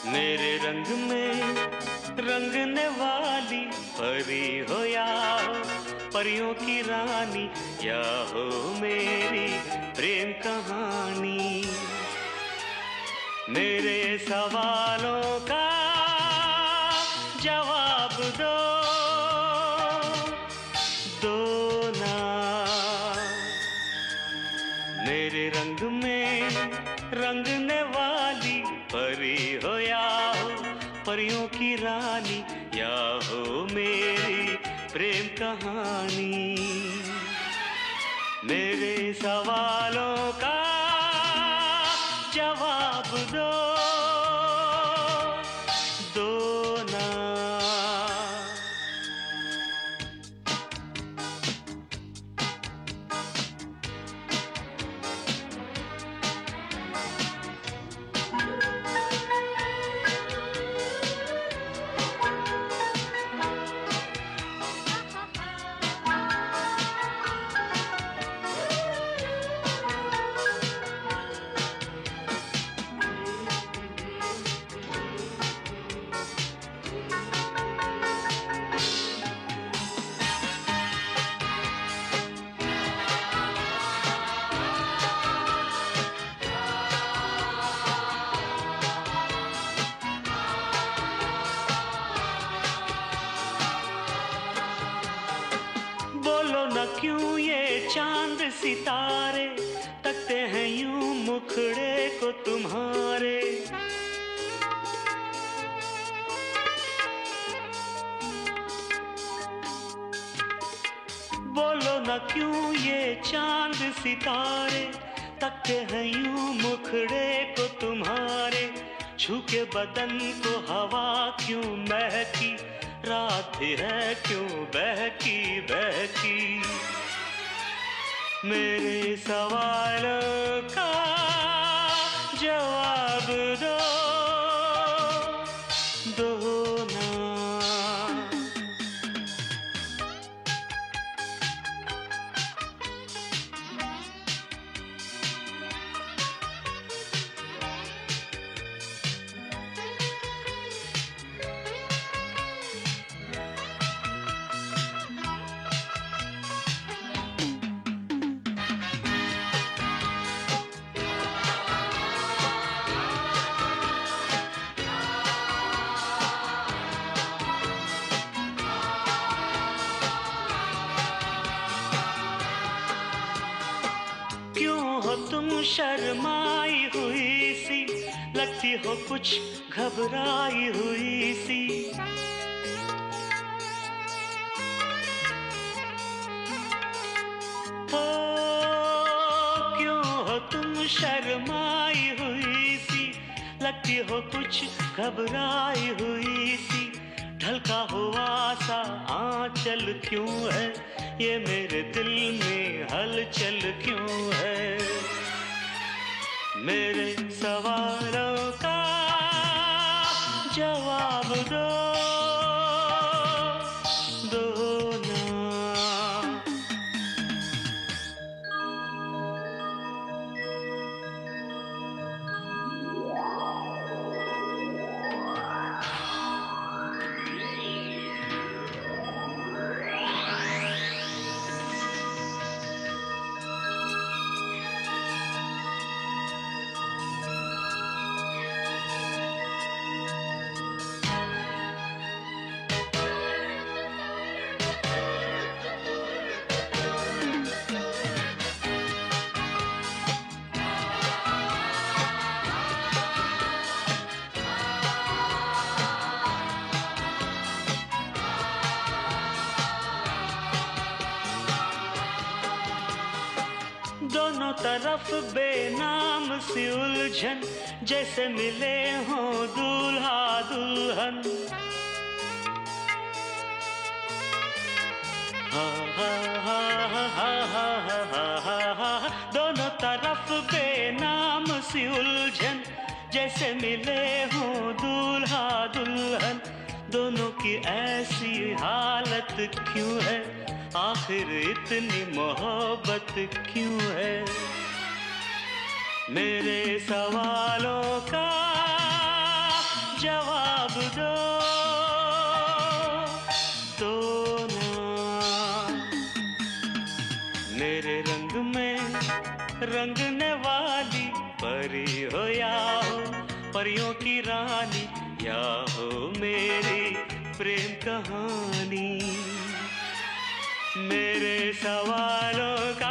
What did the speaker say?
मेरे रंग में रंगने वाली परी हो या हो परियों की रानी, या हो मेरी प्रेम कहानी। मेरे सवालों का जवाब दो, दो ना। मेरे रंग में रंगने वाली परी हो या हो परियों की रानी, या हो मेरी प्रेम कहानी। मेरे सवालों का जवाब दो, दो ना। बोलो न क्यों ये चांद सितारे तकते हैं यूं मुखड़े को तुम्हारे। बोलो न क्यों ये चांद सितारे तकते हैं यूं मुखड़े को तुम्हारे। छू के बदन को हवा क्यों महकी, रात है क्यों बहकी बहकी। मेरे सवालों का जवाब दो, दो ना। क्यों हो तुम शर्माई हुई सी, लगती हो कुछ घबराई हुई सी। ओ क्यों हो तुम शर्माई हुई सी, लगती हो कुछ घबराई हुई सी। ढलका हुआ सा आंचल क्यों है, ये मेरे दिल में हलचल क्यों है। मेरे सवालों का जवाब दो, दो ना। दोनों तरफ बेनाम सी उलझन, जैसे मिले हों दूल्हा दुल्हन। हा हा हा हा हा हा हा हा। दोनों तरफ बेनाम सी उलझन, जैसे मिले हों दूल्हा दुल्हन। दोनों की ऐसी हालत क्यों है, आखिर इतनी मोहब्बत क्यों है। मेरे सवालों का जवाब दो तो ना। मेरे रंग में रंगने वाली परी हो या हो परियों की रानी, या हो मेरी प्रेम कहानी। मेरे सवालों का